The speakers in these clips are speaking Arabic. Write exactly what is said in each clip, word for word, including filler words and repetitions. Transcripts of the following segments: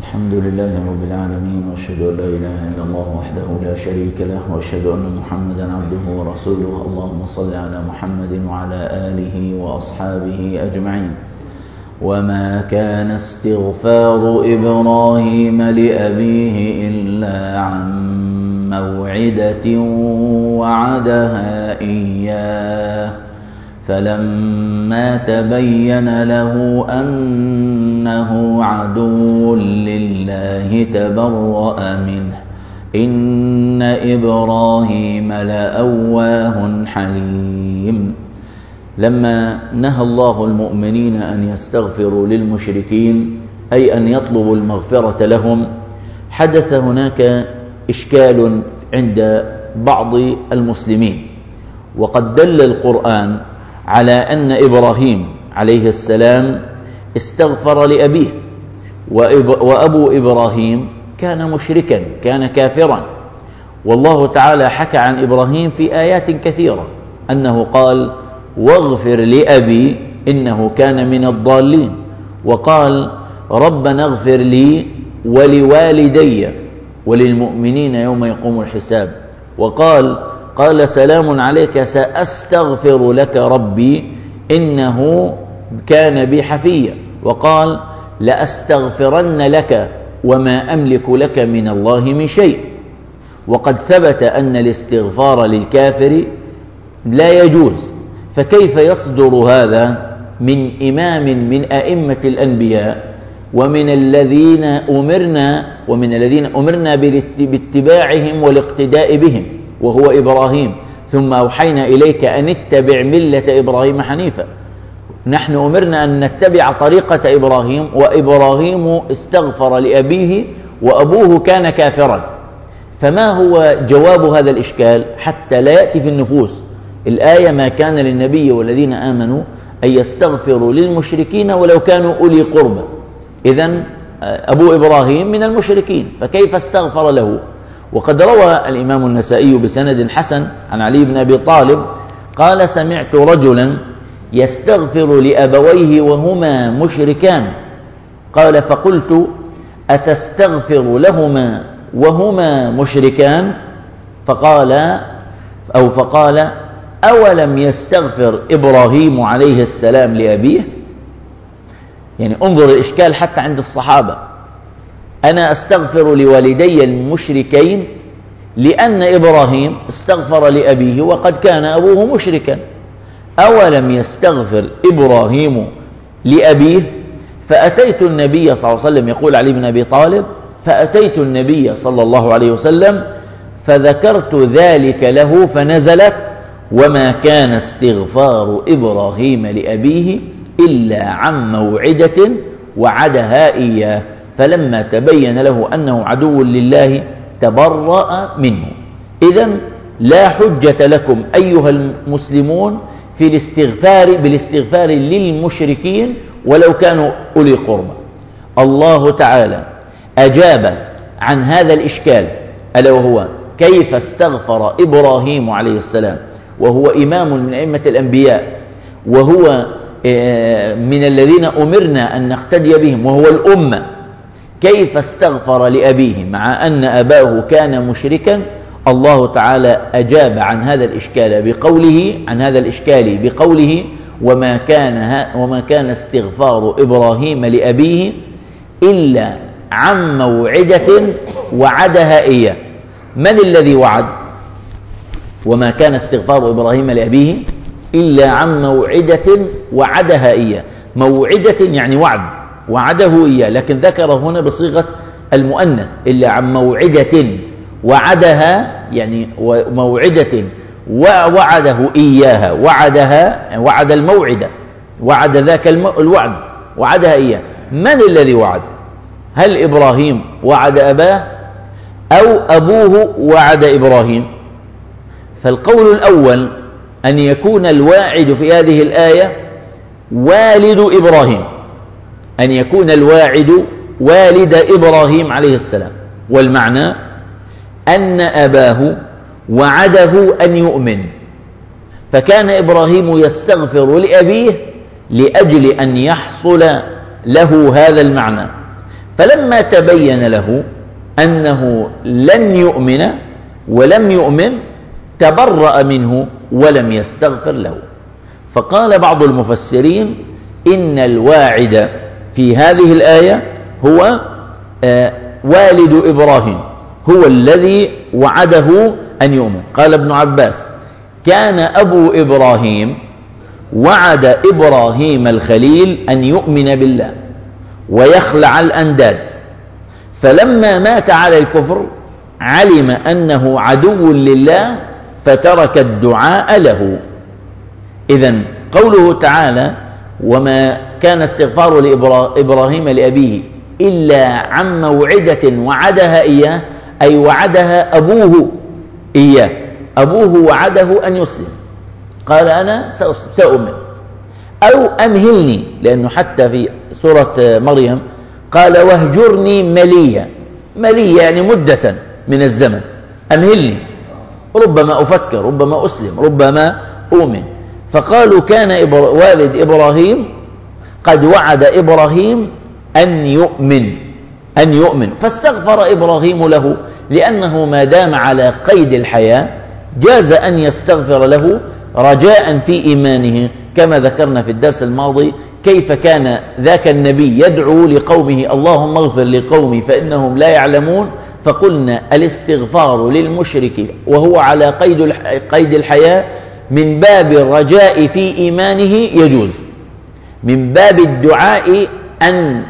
الحمد لله رب العالمين، وأشهد أن لا إله إلا الله وحده لا شريك له، وأشهد أن محمدا عبده ورسوله. اللهم صل على محمد وعلى آله وأصحابه أجمعين. وما كان استغفار إبراهيم لأبيه إلا عن موعدة وعدها إياه فلما تبين له أنه عدو لله تبرأ منه إن إبراهيم لأواه حليم. لما نهى الله المؤمنين أن يستغفروا للمشركين، أي أن يطلبوا المغفرة لهم، حدث هناك إشكال عند بعض المسلمين، وقد دل القرآن على أن إبراهيم عليه السلام استغفر لأبيه، وأبو إبراهيم كان مشركا، كان كافرا، والله تعالى حكى عن إبراهيم في آيات كثيرة أنه قال: واغفر لأبي إنه كان من الضالين، وقال: ربنا اغفر لي ولوالدي وللمؤمنين يوم يقوم الحساب، وقال: قال سلام عليك سأستغفر لك ربي إنه كان بي حفيا، وقال: لأستغفرن لك وما أملك لك من الله من شيء. وقد ثبت أن الاستغفار للكافر لا يجوز، فكيف يصدر هذا من إمام من أئمة الأنبياء ومن الذين أمرنا ومن الذين أمرنا باتباعهم والاقتداء بهم، وهو إبراهيم؟ ثم أوحينا إليك أن اتبع ملة إبراهيم حنيفا. نحن أمرنا أن نتبع طريقة إبراهيم، وإبراهيم استغفر لأبيه وأبوه كان كافرا. فما هو جواب هذا الإشكال حتى لا يأتي في النفوس الآية: ما كان للنبي والذين آمنوا أن يستغفروا للمشركين ولو كانوا أولي قربى؟ إذن أبو إبراهيم من المشركين، فكيف استغفر له؟ وقد روى الإمام النسائي بسند حسن عن علي بن أبي طالب قال: سمعت رجلا يستغفر لأبويه وهما مشركان، قال: فقلت: أتستغفر لهما وهما مشركان؟ فقال أو فقال: أولم يستغفر إبراهيم عليه السلام لأبيه؟ يعني انظر الإشكال حتى عند الصحابة. أنا أستغفر لوالدي المشركين لأن إبراهيم استغفر لأبيه وقد كان أبوه مشركا. أولم يستغفر إبراهيم لأبيه؟ فأتيت النبي صلى الله عليه وسلم، يقول علي بن أبي طالب: فأتيت النبي صلى الله عليه وسلم فذكرت ذلك له فنزلت: وما كان استغفار إبراهيم لأبيه إلا عن موعدة وعدها إياه فلما تبين له أنه عدو لله تبرأ منه. إذن لا حجة لكم أيها المسلمون في الاستغفار بالاستغفار للمشركين ولو كانوا أولي قربى. الله تعالى أجاب عن هذا الإشكال، ألا وهو كيف استغفر إبراهيم عليه السلام وهو إمام من أئمة الأنبياء، وهو من الذين أمرنا أن نقتدي بهم، وهو الأمة. كيف استغفر لأبيه مع أن أباه كان مشركا؟ الله تعالى أجاب عن هذا الإشكال بقوله عن هذا الإشكال بقوله: وما كان وما كان استغفار إبراهيم لأبيه إلا عن موعدة وعدها إياه. من الذي وعد؟ وما كان استغفار إبراهيم لأبيه إلا عن موعدة وعدها إياه. موعدة يعني وعد، وعده إياه، لكن ذكر هنا بصيغة المؤنث: إلا عن موعدة، وعدها يعني موعدة ووعده إياها، وعدها وعد الموعدة، وعد ذاك الوعد، وعدها إياه. من الذي وعد؟ هل إبراهيم وعد أباه أو أبوه وعد إبراهيم؟ فالقول الأول أن يكون الواعد في هذه الآية والد إبراهيم، أن يكون الواعد والد إبراهيم عليه السلام، والمعنى أن أباه وعده أن يؤمن، فكان إبراهيم يستغفر لأبيه لأجل أن يحصل له هذا المعنى. فلما تبين له أنه لن يؤمن ولم يؤمن تبرأ منه ولم يستغفر له. فقال بعض المفسرين إن الواعد في هذه الآية هو آه والد إبراهيم، هو الذي وعده أن يؤمن. قال ابن عباس: كان أبو إبراهيم وعد إبراهيم الخليل أن يؤمن بالله ويخلع الأنداد، فلما مات على الكفر علم أنه عدو لله فترك الدعاء له. إذن قوله تعالى: وما كان استغفار لإبراهيم لأبيه إلا عن موعدة وعدها إياه، أي وعدها أبوه إياه، أبوه وعده أن يسلم، قال أنا سأؤمن أو أمهلني، لأنه حتى في سورة مريم قال: واهجرني مليا، مليا يعني مدة من الزمن، أمهلني، ربما أفكر، ربما أسلم، ربما أؤمن. فقالوا كان إبر... والد إبراهيم قد وعد إبراهيم أن يؤمن أن يؤمن فاستغفر إبراهيم له، لأنه ما دام على قيد الحياة جاز أن يستغفر له رجاء في إيمانه، كما ذكرنا في الدرس الماضي كيف كان ذاك النبي يدعو لقومه: اللهم اغفر لقومي فإنهم لا يعلمون. فقلنا الاستغفار للمشرك وهو على قيد قيد الحياة من باب الرجاء في إيمانه يجوز، من باب الدعاء أن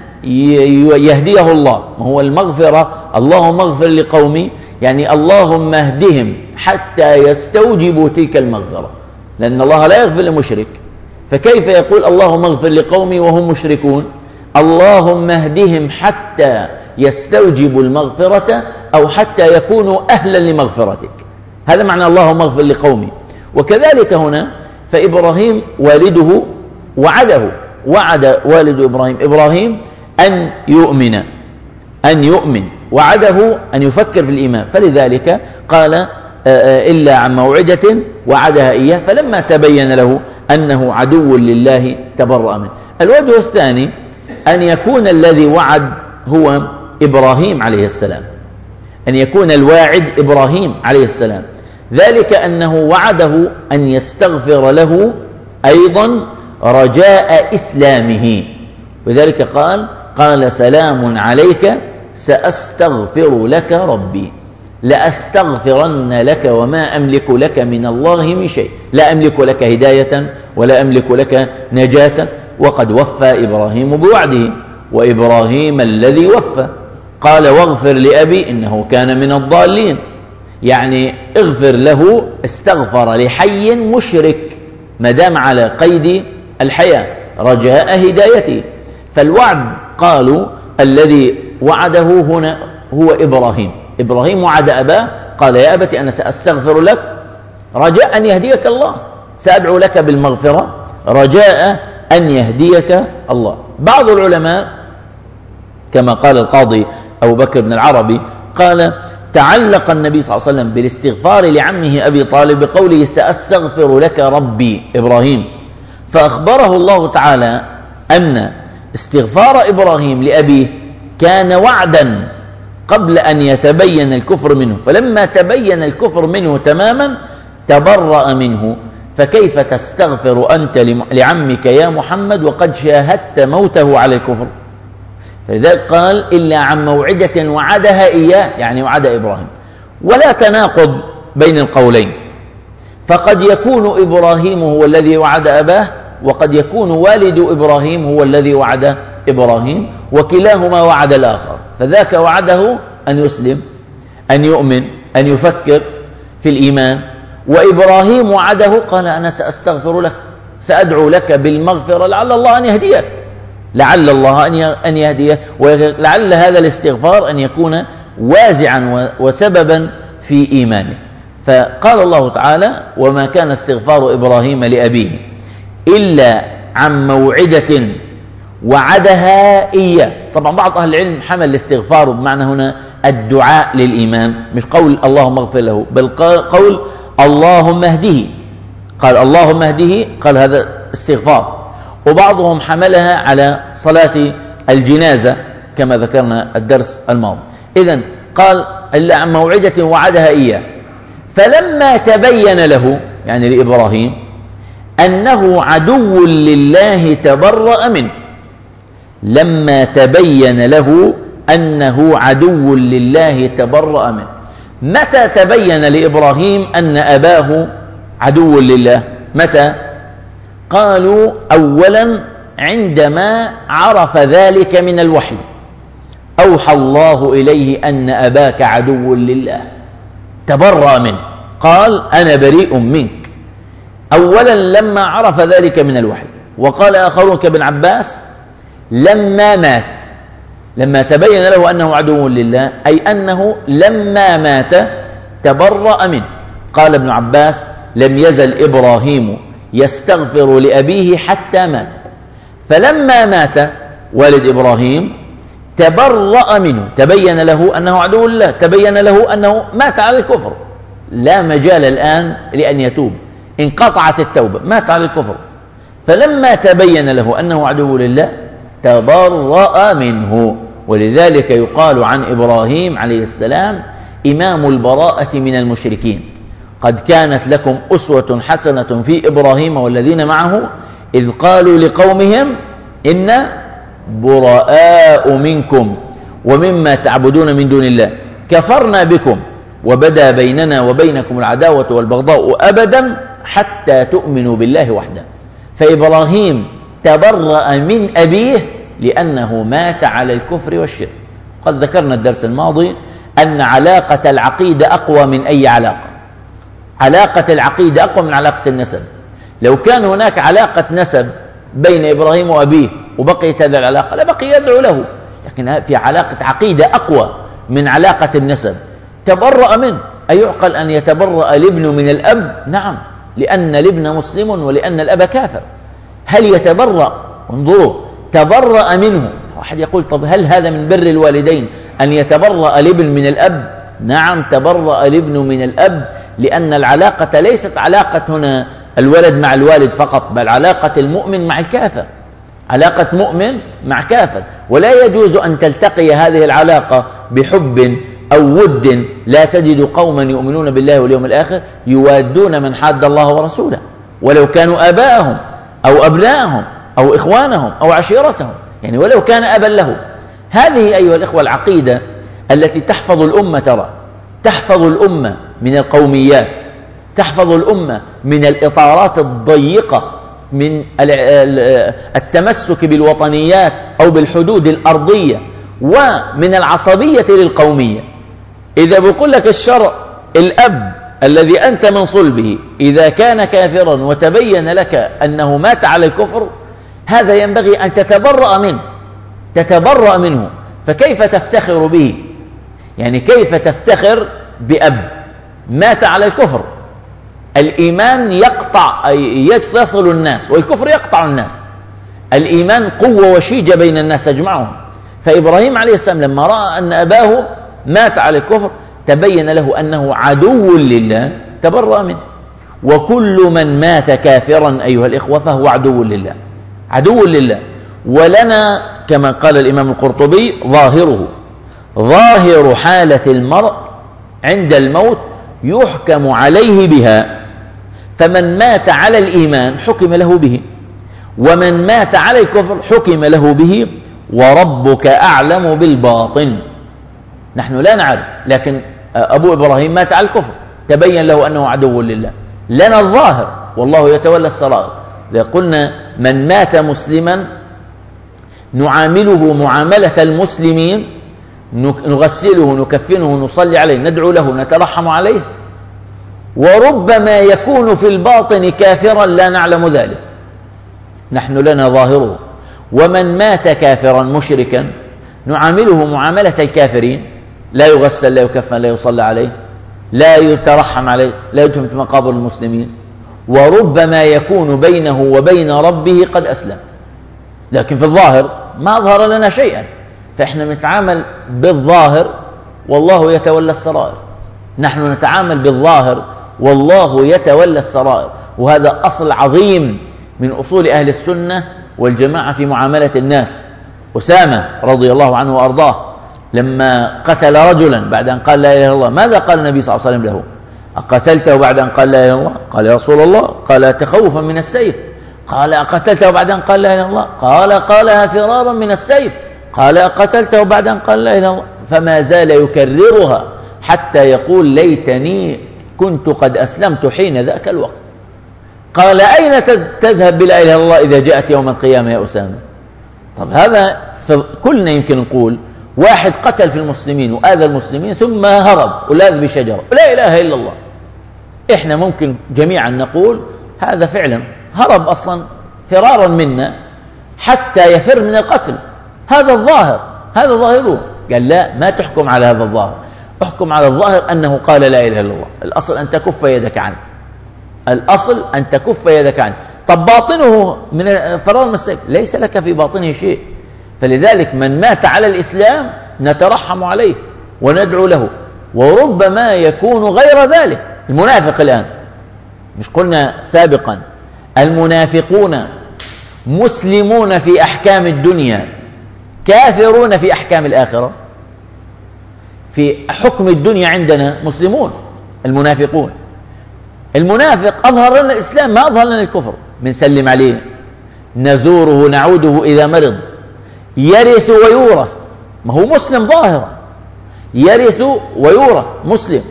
يهديه الله، وهو المغفرة. اللهم اغفر لقومي يعني اللهم اهدهم حتى يستوجبوا تلك المغفرة، لأن الله لا يغفر لمشرك، فكيف يقول اللهم اغفر لقومي وهم مشركون؟ اللهم اهدهم حتى يستوجبوا المغفرة أو حتى يكونوا أهلا لمغفرتك، هذا معنى اللهم اغفر لقومي. وكذلك هنا فإبراهيم والده وعده، وعد والد إبراهيم إبراهيم أن يؤمن أن يؤمن وعده أن يفكر في الإيمان، فلذلك قال إلا عن موعدة وعدها إياه، فلما تبين له أنه عدو لله تبرأ منه. الوجه الثاني أن يكون الذي وعد هو إبراهيم عليه السلام، أن يكون الواعد إبراهيم عليه السلام، ذلك أنه وعده أن يستغفر له أيضا رجاء إسلامه، وذلك قال قال سلام عليك سأستغفر لك ربي، لأستغفرن لك وما أملك لك من الله من شيء، لا أملك لك هداية ولا أملك لك نجاة. وقد وفى إبراهيم بوعده، وإبراهيم الذي وفى قال واغفر لأبي إنه كان من الضالين، يعني اغفر له، استغفر لحي مشرك ما دام على قيد الحياة رجاء هدايته. فالوعد قالوا الذي وعده هنا هو إبراهيم، إبراهيم وعد أباه قال يا أبت أنا سأستغفر لك رجاء أن يهديك الله، سأدعو لك بالمغفرة رجاء أن يهديك الله. بعض العلماء كما قال القاضي أبو بكر بن العربي قال تعلق النبي صلى الله عليه وسلم بالاستغفار لعمه أبي طالب بقوله سأستغفر لك ربي إبراهيم، فأخبره الله تعالى أن استغفار إبراهيم لأبيه كان وعدا قبل أن يتبين الكفر منه، فلما تبين الكفر منه تماما تبرأ منه. فكيف تستغفر أنت لعمك يا محمد وقد شاهدت موته على الكفر؟ فلذلك قال إلا عن موعدة وعدها إياه، يعني وعد إبراهيم. ولا تناقض بين القولين، فقد يكون إبراهيم هو الذي وعد أباه، وقد يكون والد إبراهيم هو الذي وعد إبراهيم، وكلاهما وعد الآخر. فذاك وعده أن يسلم، أن يؤمن، أن يفكر في الإيمان، وإبراهيم وعده قال أنا سأستغفر لك، سأدعو لك بالمغفرة لعل الله أن يهديك، لعل الله أن يهديك، ولعل هذا الاستغفار أن يكون وازعا وسببا في إيمانه. فقال الله تعالى وما كان استغفار إبراهيم لأبيه إلا عن موعدة وعدها إياه. طبعا بعض أهل العلم حمل الاستغفار بمعنى هنا الدعاء للإيمان، مش قول اللهم اغفر له، بل قول اللهم اهده، قال اللهم اهده، قال هذا استغفار. وبعضهم حملها على صلاة الجنازة كما ذكرنا الدرس الماضي. إذن قال إلا عن موعدة وعدها إياه، فلما تبين له يعني لإبراهيم أنه عدو لله تبرأ منه. لما تبين له أنه عدو لله تبرأ منه. متى تبين لإبراهيم أن أباه عدو لله؟ متى؟ قالوا أولا عندما عرف ذلك من الوحي، أوحى الله إليه أن أباك عدو لله تبرأ منه، قال أنا بريء منك. أولا لما عرف ذلك من الوحي. وقال آخرون كابن عباس لما مات، لما تبين له أنه عدو لله أي أنه لما مات تبرأ منه. قال ابن عباس لم يزل إبراهيم يستغفر لأبيه حتى مات، فلما مات والد إبراهيم تبرأ منه، تبين له أنه عدو لله، تبين له أنه مات على الكفر، لا مجال الآن لأن يتوب، انقطعت التوبة، مات على الكفر. فلما تبين له أنه عدو لله تبرأ منه. ولذلك يقال عن إبراهيم عليه السلام إمام البراءة من المشركين. قد كانت لكم أسوة حسنة في إبراهيم والذين معه إذ قالوا لقومهم إنا براء منكم ومما تعبدون من دون الله كفرنا بكم وبدا بيننا وبينكم العداوة والبغضاء أبدا حتى تؤمنوا بالله وحده. فإبراهيم تبرأ من أبيه لأنه مات على الكفر والشرك. قد ذكرنا الدرس الماضي أن علاقة العقيدة أقوى من أي علاقة. علاقة العقيدة أقوى من علاقة النسب. لو كان هناك علاقة نسب بين إبراهيم وأبيه وبقيت هذه العلاقة لبقي يدعو له، لكن في علاقة عقيدة أقوى من علاقة النسب. تبرأ منه، أيعقل أن يتبرأ الابن من الأب؟ نعم، لأن الابن مسلم ولأن الأب كافر. هل يتبرأ؟ انظروا، تبرأ منه. واحد يقول طب هل هذا من بر الوالدين أن يتبرأ الابن من الأب؟ نعم، تبرأ الابن من الأب، لأن العلاقة ليست علاقة هنا الولد مع الوالد فقط، بل علاقة المؤمن مع الكافر، علاقة مؤمن مع كافر. ولا يجوز أن تلتقي هذه العلاقة بحب أو ود. لا تجد قوما يؤمنون بالله واليوم الآخر يوادون من حاد الله ورسوله ولو كانوا آباءهم أو أبناءهم أو إخوانهم أو عشيرتهم، يعني ولو كان أبا له. هذه أيها الإخوة العقيدة التي تحفظ الأمة، ترى تحفظ الأمة من القوميات، تحفظ الأمة من الإطارات الضيقة، من التمسك بالوطنيات أو بالحدود الأرضية، ومن العصبية للقومية. إذا بقول لك الشرع الأب الذي أنت من صلبه إذا كان كافرا وتبين لك أنه مات على الكفر، هذا ينبغي أن تتبرأ منه، تتبرأ منه. فكيف تفتخر به؟ يعني كيف تفتخر بأب مات على الكفر؟ الإيمان يقطع، يصل الناس، والكفر يقطع الناس. الإيمان قوة وشيجة بين الناس تجمعهم. فإبراهيم عليه السلام لما رأى أن أباه مات على الكفر تبين له أنه عدو لله تبرأ منه. وكل من مات كافرا أيها الإخوة فهو عدو لله، عدو لله. ولنا كما قال الإمام القرطبي ظاهره، ظاهر حالة المرء عند الموت يحكم عليه بها، فمن مات على الإيمان حكم له به، ومن مات على الكفر حكم له به، وربك أعلم بالباطن. نحن لا نعرف، لكن أبو إبراهيم مات على الكفر تبين له أنه عدو لله. لنا الظاهر والله يتولى السرائر. إذا قلنا من مات مسلما نعامله معاملة المسلمين، نغسله نكفنه نصلي عليه ندعو له نترحم عليه، وربما يكون في الباطن كافرا لا نعلم ذلك، نحن لنا ظاهره. ومن مات كافرا مشركا نعامله معاملة الكافرين، لا يغسل لا يكفن لا يصلى عليه لا يترحم عليه لا يدفن في مقابر المسلمين، وربما يكون بينه وبين ربه قد أسلم، لكن في الظاهر ما ظهر لنا شيئا. فإحنا نتعامل بالظاهر والله يتولى السرائر، نحن نتعامل بالظاهر والله يتولى السرائر. وهذا أصل عظيم من أصول أهل السنة والجماعة في معاملة الناس. أسامة رضي الله عنه وأرضاه لما قتل رجلا بعد أن قال لا إله إلا الله، ماذا قال النبي صلى الله عليه وسلم له؟ أقتلته بعد أن قال لا إله إلا الله؟ قال يا رسول الله، قال تخوفا من السيف. قال أقتلته بعد أن قال لا إله إلا الله؟ قال قالها فرارا من السيف. قال أقتلته بعد أن قال لا إله إلا الله؟ فما زال يكررها حتى يقول ليتني كنت قد أسلمت حين ذاك الوقت. قال أين تذهب بلا إله إلا الله إذا جاءت يوم القيامة يا أسامة؟ طب هذا كلنا يمكن نقول واحد قتل في المسلمين وآذى المسلمين ثم هرب ولاذ بشجرة لا إله إلا الله، إحنا ممكن جميعا نقول هذا فعلا هرب أصلا فرارا منا حتى يفر من القتل، هذا الظاهر، هذا ظاهره. قال لا، ما تحكم على هذا الظاهر، احكم على الظاهر أنه قال لا إله إلا الله. الأصل أن تكف يدك عنه، الأصل أن تكف يدك عنه. طب باطنه من فرار من السيف، ليس لك في باطنه شيء. فلذلك من مات على الإسلام نترحم عليه وندعو له، وربما يكون غير ذلك. المنافق الآن، مش قلنا سابقا المنافقون مسلمون في أحكام الدنيا كافرون في أحكام الآخرة؟ في حكم الدنيا عندنا مسلمون المنافقون. المنافق أظهر لنا الإسلام ما أظهر لنا الكفر. بنسلم عليه، نزوره، نعوده إذا مرض، يرث ويورث، ما هو مسلم ظاهرا، يرث ويورث مسلم،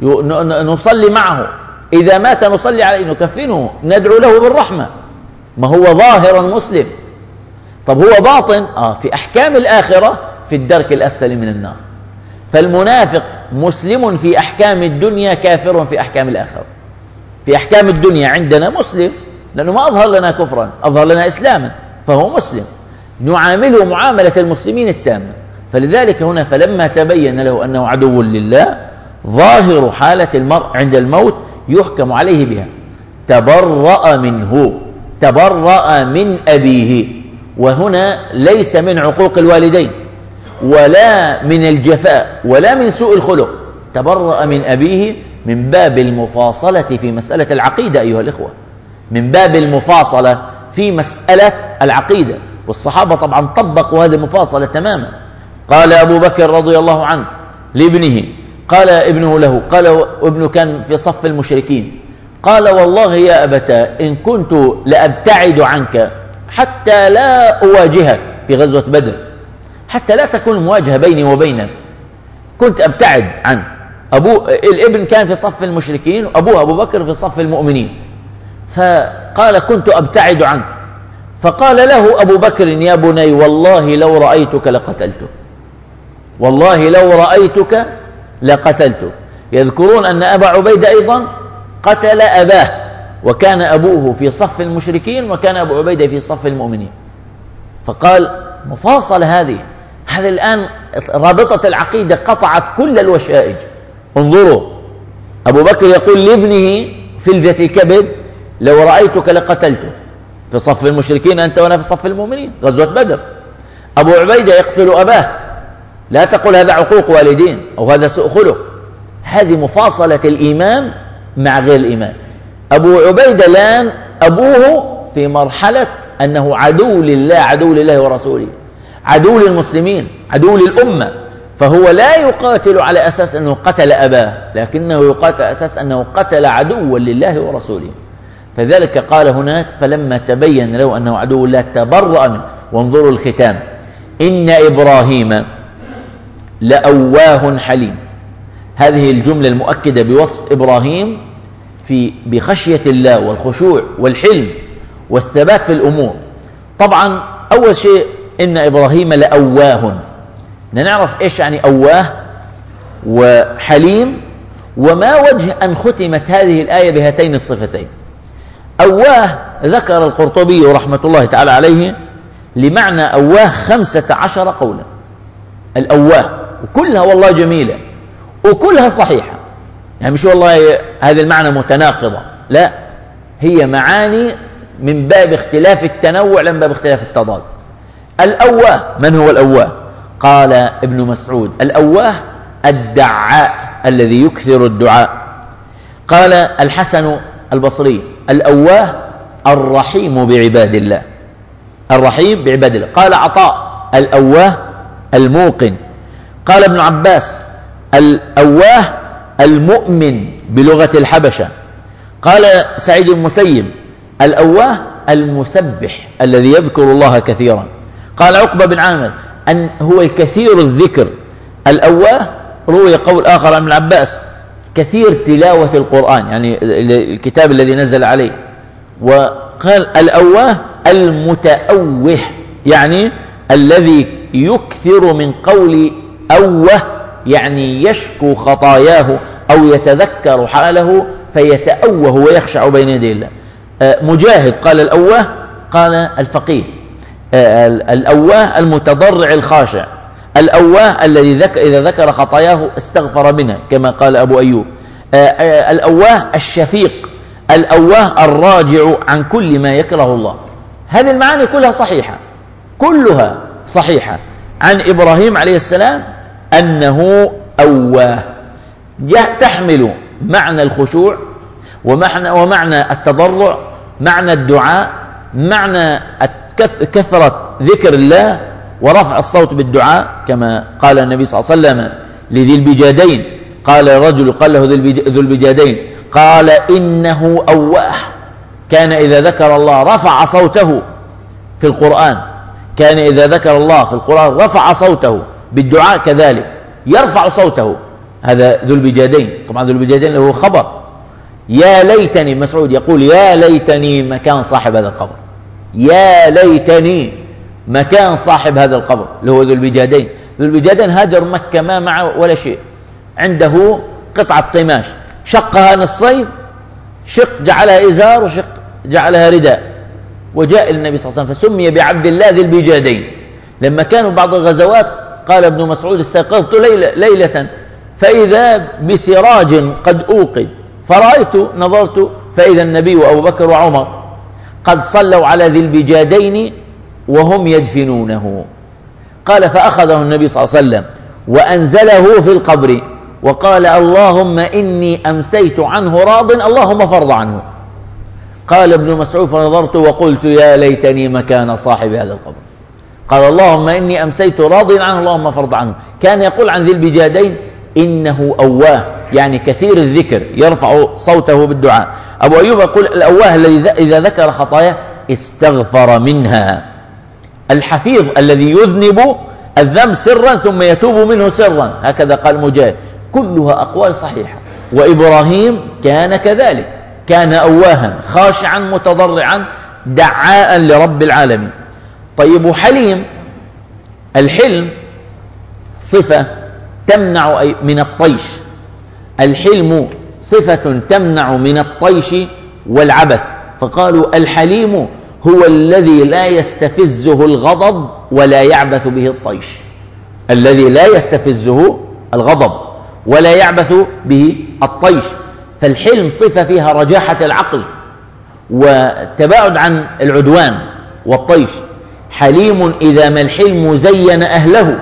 نصلي معه، إذا مات نصلي عليه، نكفنه، ندعو له بالرحمة، ما هو ظاهرا مسلم. طب هو باطن آه في أحكام الآخرة في الدرك الأسفل من النار. فالمنافق مسلم في أحكام الدنيا كافر في أحكام الآخرة. في أحكام الدنيا عندنا مسلم لأنه ما أظهر لنا كفرا، أظهر لنا إسلاما، فهو مسلم، نعامله معاملة المسلمين التامة. فلذلك هنا فلما تبين له أنه عدو لله، ظاهر حالة المرء عند الموت يحكم عليه بها. تبرأ منه، تبرأ من أبيه، وهنا ليس من عقوق الوالدين ولا من الجفاء ولا من سوء الخلق، تبرأ من أبيه من باب المفاصلة في مسألة العقيدة أيها الإخوة، من باب المفاصلة في مسألة العقيدة. والصحابة طبعا طبقوا هذه المفاصلة تماما. قال أبو بكر رضي الله عنه لابنه، قال ابنه له، قال وابنه كان في صف المشركين، قال والله يا أبتا إن كنت لأبتعد عنك حتى لا أواجهك في غزوة بدر، حتى لا تكون المواجهة بيني وبينك، كنت أبتعد عنه. أبو الابن كان في صف المشركين وأبوه أبو بكر في صف المؤمنين، فقال كنت أبتعد عنه. فقال له أبو بكر يا بني والله لو رأيتك لقتلتك، والله لو رأيتك لقتلتك. يذكرون أن أبا عبيدة أيضا قتل أباه، وكان أبوه في صف المشركين وكان أبو عبيدة في صف المؤمنين. فقال مفاصل هذه، هذا الآن رابطة العقيدة قطعت كل الوشائج. انظروا، أبو بكر يقول لابنه فلذة الكبد لو رأيتك لقتلته، في صف المشركين أنت وأنا في صف المؤمنين، غزوة بدر. أبو عبيدة يقتل أباه، لا تقول هذا عقوق والدين أو هذا سوء خلق، هذه مفاصلة الإيمان مع غير الإيمان. أبو عبيدة الآن أبوه في مرحلة أنه عدو لله، عدو لله ورسوله، عدو للمسلمين، عدو للأمة. فهو لا يقاتل على أساس أنه قتل أباه، لكنه يقاتل على أساس أنه قتل عدوا لله ورسوله. فذلك قال هناك فلما تبين له أنه عدو لا تبرأ منه. وانظروا الختام، إن إبراهيم لأواه حليم. هذه الجملة المؤكدة بوصف إبراهيم في بخشية الله والخشوع والحلم والثبات في الأمور. طبعا أول شيء إن إبراهيم لأواه، نعرف إيش يعني أواه وحليم، وما وجه أن ختمت هذه الآية بهاتين الصفتين. أواه ذكر القرطبي رحمة الله تعالى عليه لمعنى أواه خمسة عشر قولا. الأواه وكلها والله جميلة وكلها صحيحة، يعني مش والله هذا المعنى متناقضة، لا، هي معاني من باب اختلاف التنوع لا من باب اختلاف التضاد. الأواه، من هو الأواه؟ قال ابن مسعود الأواه الدعاء الذي يكثر الدعاء. قال الحسن البصري الأواه الرحيم بعباد الله، الرحيم بعباد الله. قال عطاء الأواه الموقن. قال ابن عباس الأواه المؤمن بلغة الحبشة. قال سعيد بن المسيب الأواه المسبح الذي يذكر الله كثيرا. قال عقبة بن عامر أن هو الكثير الذكر. الأواه روي قول آخر عن ابن عباس كثير تلاوة القرآن، يعني الكتاب الذي نزل عليه. وقال الأواه المتأوه، يعني الذي يكثر من قول أوه، يعني يشكو خطاياه أو يتذكر حاله فيتأوه ويخشع بين يدي الله. مجاهد قال الأواه، قال الفقيه الأواه المتضرع الخاشع، الأواه الذي ذك إذا ذكر خطاياه استغفر منها كما قال أبو أيوب. الأواه الشفيق، الأواه الراجع عن كل ما يكره الله. هذه المعاني كلها صحيحة، كلها صحيحة عن إبراهيم عليه السلام أنه أواه، تحمل معنى الخشوع ومعنى, ومعنى التضرع، معنى الدعاء، معنى كثرة ذكر الله ورفع الصوت بالدعاء كما قال النبي صلى الله عليه وسلم لذي البجادين. قال رجل قال له ذو البجادين قال إنه أواه، كان إذا ذكر الله رفع صوته في القرآن، كان إذا ذكر الله في القرآن رفع صوته بالدعاء كذلك يرفع صوته. هذا ذو البجادين. طبعا ذو البجادين له خبر يا ليتني، مسعود يقول يا ليتني مكان صاحب هذا القبر، يا ليتني مكان صاحب هذا القبر اللي هو ذو البجادين. ذو البجادين هاجر مكة ما معه ولا شيء، عنده قطعة قماش شقها نصفين، شق جعلها إزار وشق جعلها رداء، وجاء النبي صلى الله عليه وسلم فسمي بعبد الله ذي البجادين. لما كانوا بعض الغزوات قال ابن مسعود استيقظت ليلة, ليلة فإذا بسراج قد أوقد، فرأيت نظرت فإذا النبي وأبو بكر وعمر قد صلوا على ذي البجادين وهم يدفنونه. قال فأخذه النبي صلى الله عليه وسلم وأنزله في القبر وقال اللهم إني أمسيت عنه راض اللهم فرض عنه. قال ابن مسعود فنظرت وقلت يا ليتني مكان صاحب هذا القبر. قال اللهم إني أمسيت راض عنه اللهم فرض عنه. كان يقول عن ذي البجادين إنه أواه، يعني كثير الذكر يرفع صوته بالدعاء. أبو أيوب يقول الأواه الذي إذا ذكر خطاياه استغفر منها. الحفيظ الذي يذنب الذنب سرا ثم يتوب منه سرا، هكذا قال مجاهد. كلها أقوال صحيحة. وإبراهيم كان كذلك، كان أواها خاشعا متضرعا دعاء لرب العالمين. طيب حليم، الحلم صفة تمنع من الطيش، الحلم صفة تمنع من الطيش والعبث. فقالوا الحليم هو الذي لا يستفزه الغضب ولا يعبث به الطيش، الذي لا يستفزه الغضب ولا يعبث به الطيش. فالحلم صفة فيها رجاحة العقل وتباعد عن العدوان والطيش. حليم إذا ما الحلم زين أهله.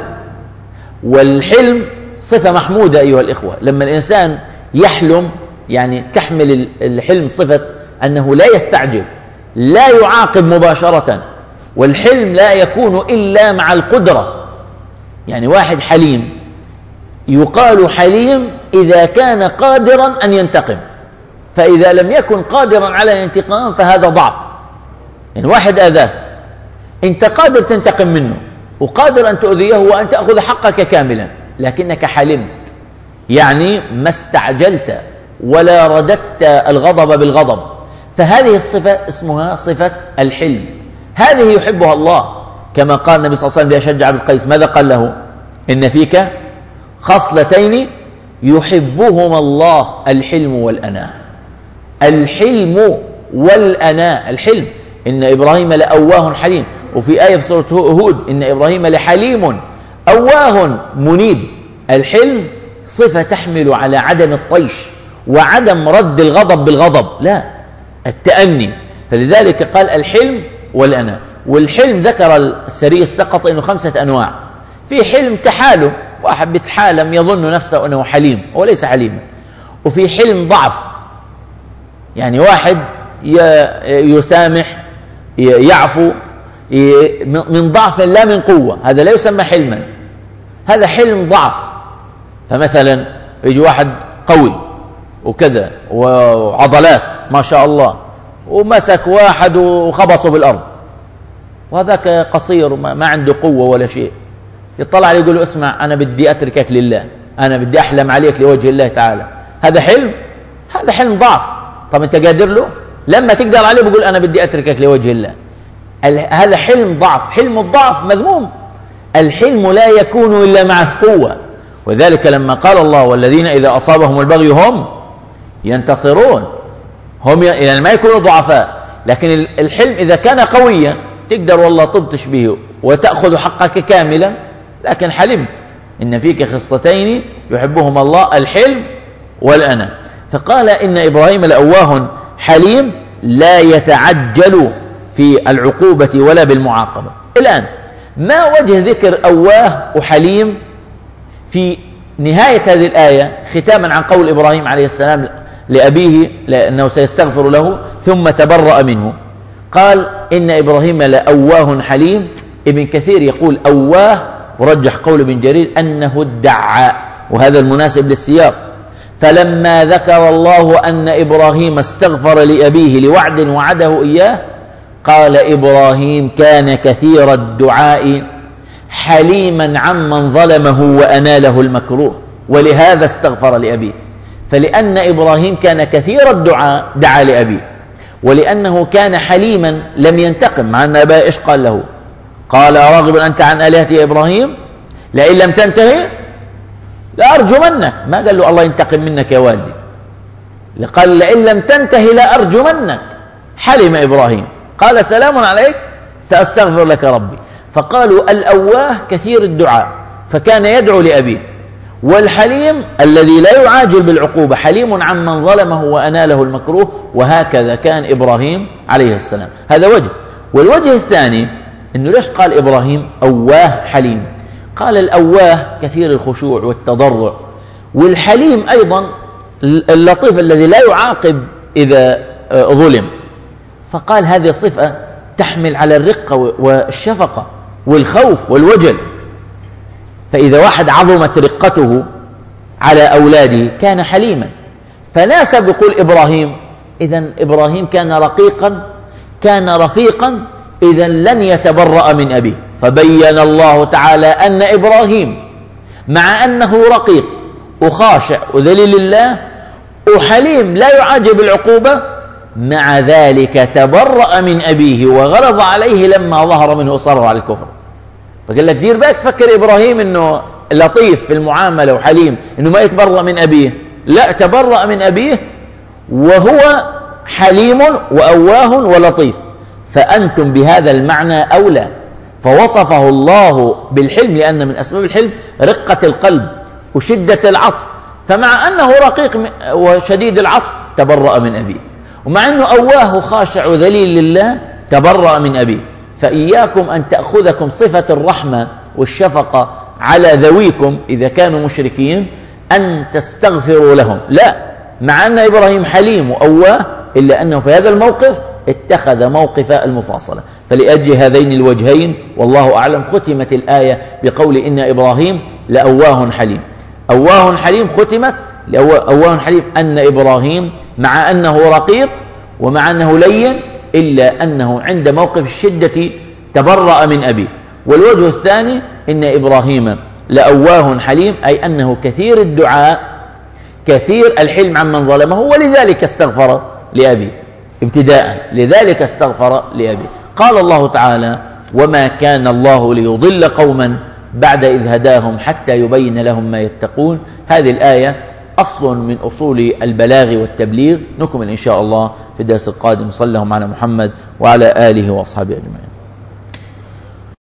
والحلم صفة محمودة أيها الإخوة. لما الإنسان يحلم يعني تحمل الحلم صفة أنه لا يستعجل، لا يعاقب مباشرة. والحلم لا يكون إلا مع القدرة. يعني واحد حليم يقال حليم إذا كان قادرا أن ينتقم، فإذا لم يكن قادرا على الانتقام فهذا ضعف. يعني واحد أذاه، أنت قادر تنتقم منه وقادر أن تؤذيه وأن تأخذ حقك كاملا، لكنك حلمت، يعني ما استعجلت ولا رددت الغضب بالغضب. فهذه الصفة اسمها صفة الحلم، هذه يحبها الله. كما قال النبي صلى الله عليه وسلم لأشج بن قيس ماذا قال له؟ إن فيك خصلتين يحبهما الله الحلم والأناة. الحلم والأناة، الحلم إن إبراهيم لأواه حليم. وفي آية في سورة هود إن إبراهيم لحليم أواه منيب. الحلم صفة تحمل على عدم الطيش وعدم رد الغضب بالغضب، لا، التأني. فلذلك قال الحلم والأناة. والحلم ذكر السري السقط إنه خمسة أنواع. في حلم تحالم، واحد بيتحالم يظن نفسه أنه حليم وليس حليما. وفي حلم ضعف، يعني واحد يسامح يعفو من ضعف لا من قوة، هذا لا يسمى حلما، هذا حلم ضعف. فمثلا يجي واحد قوي وكذا وعضلات ما شاء الله ومسك واحد وخبصه بالأرض، وهذاك قصير ما عنده قوة ولا شيء، يطلع عليه يقول له اسمع أنا بدي أتركك لله، أنا بدي أحلم عليك لوجه الله تعالى. هذا حلم؟ هذا حلم ضعف. طب أنت قادر له؟ لما تقدر عليه بيقول أنا بدي أتركك لوجه الله. هذا حلم ضعف. حلم الضعف مذموم. الحلم لا يكون إلا مع القوة. وذلك لما قال الله والذين إذا أصابهم البغي هم ينتصرون، هم يعني ما يكونوا ضعفاء، لكن الحلم إذا كان قويا تقدر والله تبطش به وتأخذ حقك كاملا، لكن حلمت إن فيك خصتين يحبهما الله الحلم والأنا. فقال إن إبراهيم لأواه حليم لا يتعجل في العقوبة ولا بالمعاقبة. الآن ما وجه ذكر أواه وحليم في نهاية هذه الآية ختاما عن قول إبراهيم عليه السلام لأبيه لأنه سيستغفر له ثم تبرأ منه؟ قال إن إبراهيم لأواه حليم. ابن كثير يقول أواه، ورجح قول ابن جرير أنه ادعى، وهذا المناسب للسياق. فلما ذكر الله أن إبراهيم استغفر لأبيه لوعد وعده إياه قال إبراهيم كان كثير الدعاء حليما عمن ظلمه وأناله المكروه، ولهذا استغفر لأبيه. فلأن إبراهيم كان كثير الدعاء دعا لأبيه، ولأنه كان حليما لم ينتقم. مع أن أباه إيش قال له؟ قال راغب أنت عن آلهتي يا إبراهيم لئن لم تنتهي لأرجمنك. ما قال له الله ينتقم منك يا والدي، قال لئن لم تنتهي لأرجمنك. حلم إبراهيم، قال سلام عليك سأستغفر لك ربي. فقالوا الأواه كثير الدعاء فكان يدعو لأبيه، والحليم الذي لا يعاجل بالعقوبة حليم عمن ظلمه وأناله المكروه. وهكذا كان إبراهيم عليه السلام. هذا وجه. والوجه الثاني إنه ليش قال إبراهيم أواه حليم؟ قال الأواه كثير الخشوع والتضرع، والحليم أيضا اللطيف الذي لا يعاقب إذا ظلم. فقال هذه صفة تحمل على الرقة والشفقة والخوف والوجل. فإذا واحد عظمت رقته على أولاده كان حليما، فناسب يقول إبراهيم. إذن إبراهيم كان رقيقا، كان رفيقا، إذن لن يتبرأ من أبيه. فبين الله تعالى أن إبراهيم مع أنه رقيق وخاشع وذليل الله وحليم لا يعاجب العقوبة، مع ذلك تبرأ من أبيه وغلظ عليه لما ظهر منه إصرار على الكفر. فقال لك دير بالك، فكر إبراهيم أنه لطيف في المعاملة وحليم أنه ما يتبرأ من أبيه، لا، تبرأ من أبيه وهو حليم وأواه ولطيف. فأنتم بهذا المعنى أولى. فوصفه الله بالحلم لأن من أسباب الحلم رقة القلب وشدة العطف. فمع أنه رقيق وشديد العطف تبرأ من أبيه، ومع أنه أواه خاشع ذليل لله تبرأ من أبيه. فإياكم أن تأخذكم صفة الرحمة والشفقة على ذويكم إذا كانوا مشركين أن تستغفروا لهم، لا، مع أن إبراهيم حليم وأواه إلا أنه في هذا الموقف اتخذ موقف المفاصلة. فلأجل هذين الوجهين والله أعلم ختمت الآية بقول إن إبراهيم لأواه حليم. أواه حليم ختمت أواه حليم أن إبراهيم مع أنه رقيق ومع أنه لين إلا أنه عند موقف الشدة تبرأ من أبيه. والوجه الثاني إن إبراهيم لأواه حليم أي أنه كثير الدعاء كثير الحلم عمن ظلمه، ولذلك استغفر لأبيه ابتداء، لذلك استغفر لأبيه. قال الله تعالى وما كان الله ليضل قوما بعد إذ هداهم حتى يبين لهم ما يتقون. هذه الآية أصل من أصول البلاغ والتبليغ. نكمل إن شاء الله في الدرس القادم. صلى الله على محمد وعلى آله وأصحابه أجمعين.